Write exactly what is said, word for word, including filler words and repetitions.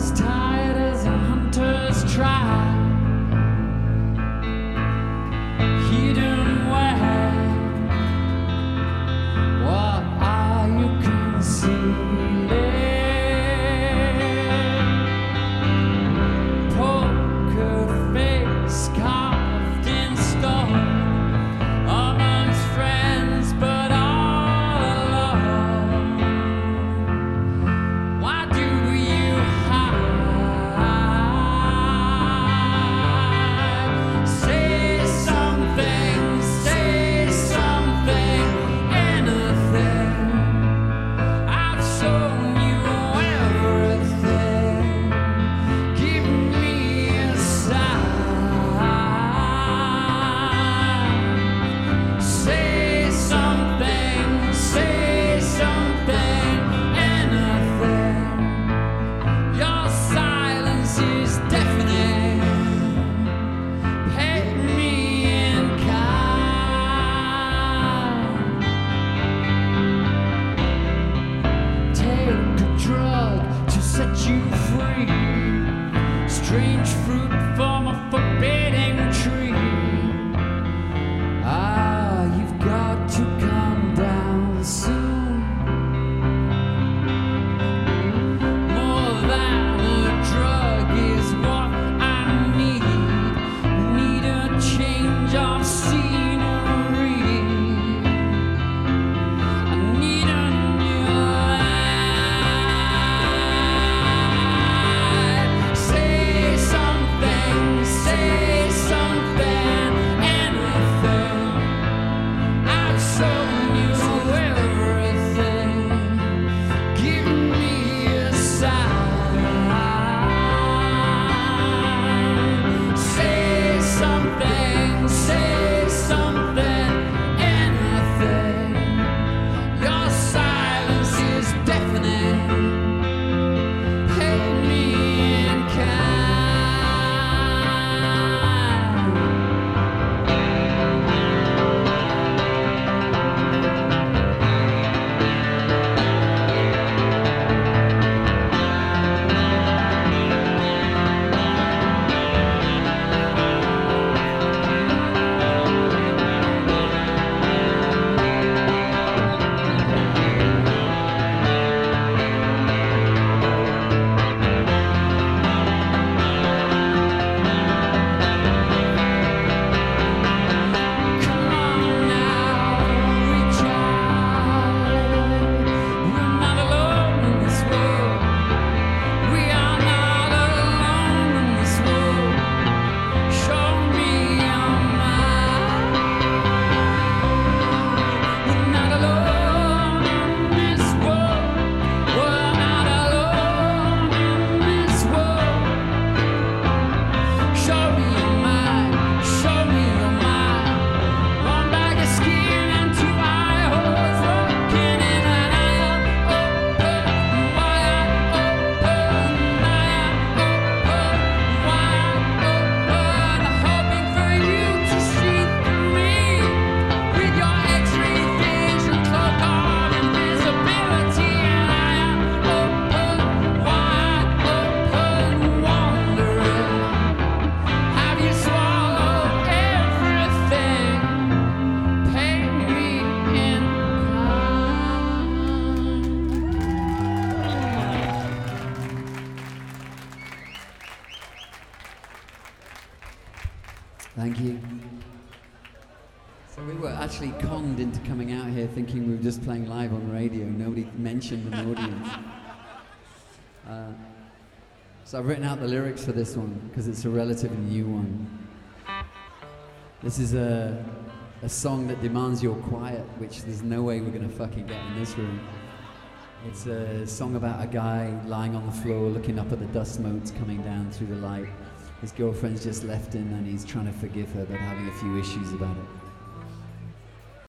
Thank you. So we were actually conned into coming out here thinking we were just playing live on radio. Nobody mentioned an audience. Uh, so I've written out the lyrics for this one because it's a relatively new one. This is a, a song that demands your quiet, which there's no way we're going to fucking get in this room. It's a song about a guy lying on the floor looking up at the dust motes coming down through the light. His girlfriend's just left him and he's trying to forgive her but having a few issues about it.